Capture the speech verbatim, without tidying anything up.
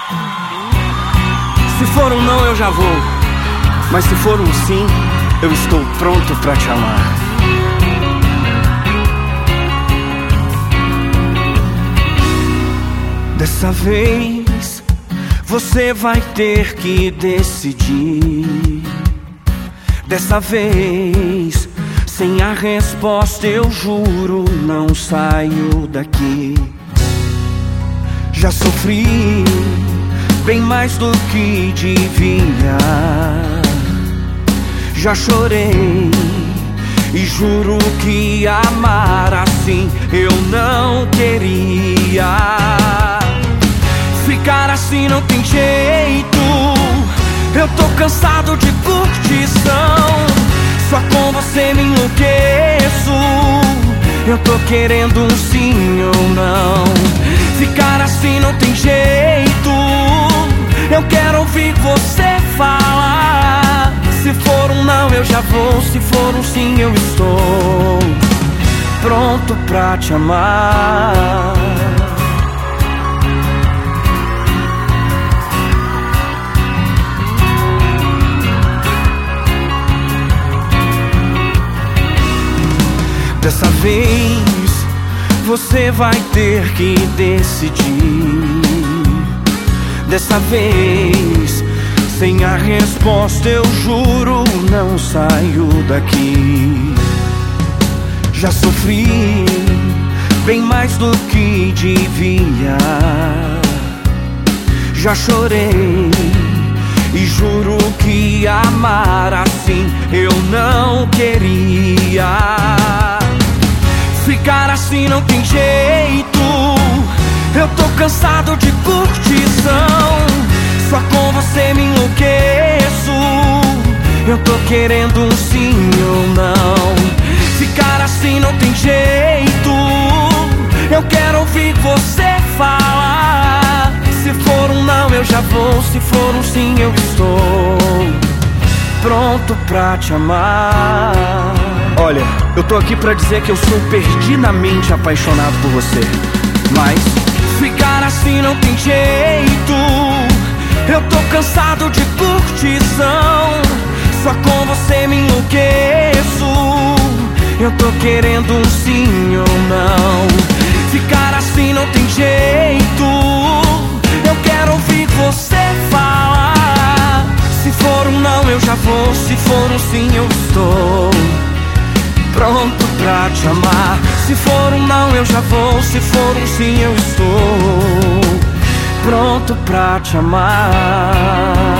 Se for um não, eu já vou. Mas se for um sim, eu estou pronto pra te amar. Dessa vez você vai ter que decidir. Dessa vez, sem a resposta, eu juro, não saio daqui. Já sofri bem mais do que devia. Já chorei e juro que amar assim eu não queria. Ficar assim não tem jeito. Eu tô cansado de curtição. Só com você me enlouqueço. Eu tô querendo um sim ou não. Ficar assim não tem jeito. Eu quero ouvir você falar. Se for um não eu já vou. Se for um sim eu estou pronto pra te amar. Dessa vez você vai ter que decidir. Dessa vez, sem a resposta, eu juro, não saio daqui. Já sofri bem mais do que devia. Já chorei e juro que amar assim eu não queria. Ficar assim não tem jeito. Eu tô cansado de curtição. Só com você me enlouqueço. Eu tô querendo um sim ou não. Ficar assim não tem jeito. Eu quero ouvir você falar. Se for um não eu já vou. Se for um sim eu estou pronto pra te amar. Olha, eu tô aqui pra dizer que eu sou perdidamente apaixonado por você. Mas ficar assim não tem jeito. Eu tô cansado de curtição. Só com você me enlouqueço. Eu tô querendo um sim ou não. Ficar assim não tem jeito. Eu quero ouvir você falar. Se for um não eu já vou. Se for um sim eu estou pronto pra te amar. Se for um não eu já vou. Se for um sim eu estou pronto pra te amar.